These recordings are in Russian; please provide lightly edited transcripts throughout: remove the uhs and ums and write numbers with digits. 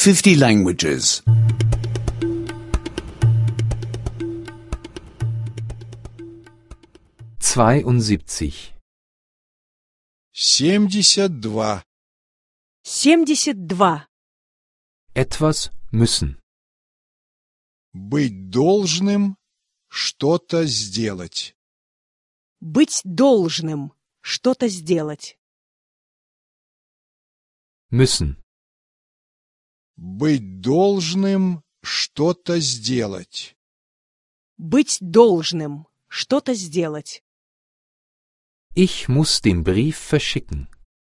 50 languages. 72. 72. 72. Etwas müssen. Быть должным что-то сделать. Быть должным. Что-то сделать. Müssen. Быть должным что-то сделать. Быть должным. Что-то сделать. Ich muss den Brief verschicken.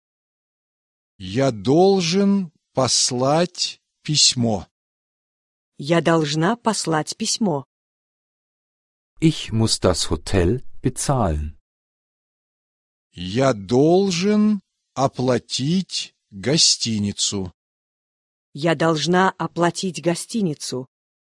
Я должен послать письмо. Я должна послать письмо. Ich muss das Hotel bezahlen. Я должен оплатить гостиницу. Я должна оплатить гостиницу.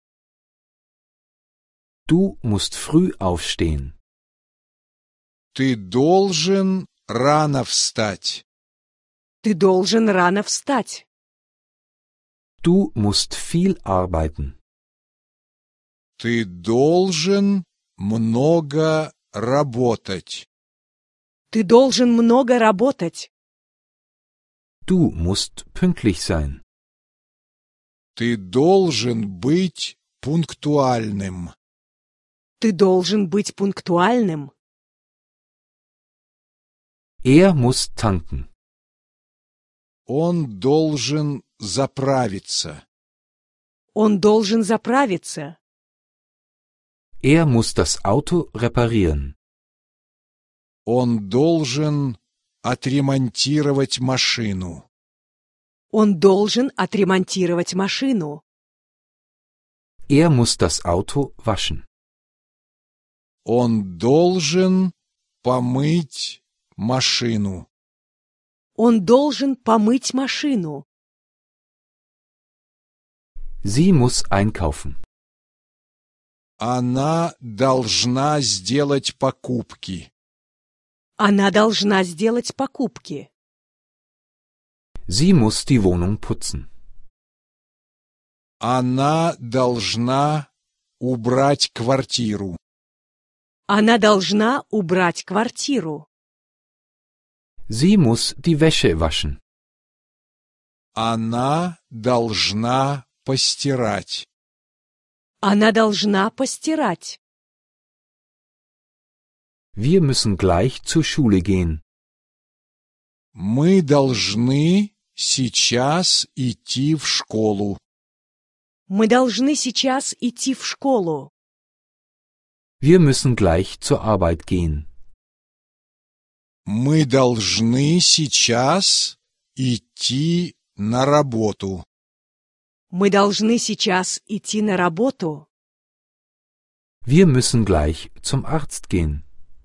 Du musst früh aufstehen. Ты должен рано встать. Ты должен рано встать. Du musst viel arbeiten. Ты должен много работать. Ты должен много работать. Du musst pünktlich sein. Ты должен быть пунктуальным. Ты должен быть пунктуальным. Er muss tanken. Он должен заправиться. Он должен заправиться. Er muss das Auto reparieren. Он должен отремонтировать машину. Он должен отремонтировать машину. Er muss das Auto waschen. Он должен помыть машину. Он должен помыть машину. Sie muss einkaufen. Она должна сделать покупки. Она должна сделать покупки. Sie muss die Wohnung putzen. Она должна убрать квартиру. Она должна убрать квартиру. Sie muss die Wäsche waschen. Она должна постирать. Она должна постирать. Wir müssen gleich zur Schule gehen. Мы должны сейчас идти в школу. Мы должны сейчас идти в школу. Wir müssen gleich zur Arbeit gehen. Мы должны сейчас идти на работу. Мы должны сейчас идти на работу. Wir müssen gleich zum Arzt gehen.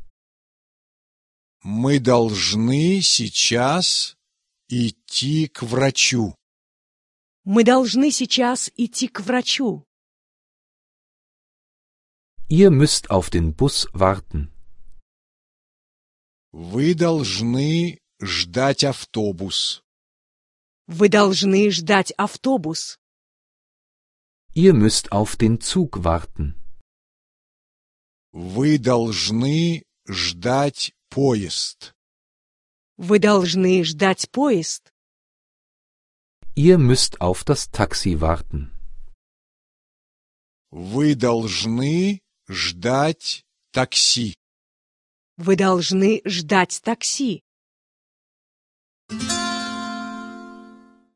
Мы должны сейчас идти к врачу. Мы должны сейчас идти к врачу. Ihr müsst auf den Bus warten. Вы должны ждать автобус. Вы должны ждать автобус. Ihr müsst auf den Zug warten. Вы должны ждать поезд. Вы должны ждать поезд. Ihr müsst auf das Taxi warten. Вы должны ждать такси. Вы должны ждать такси.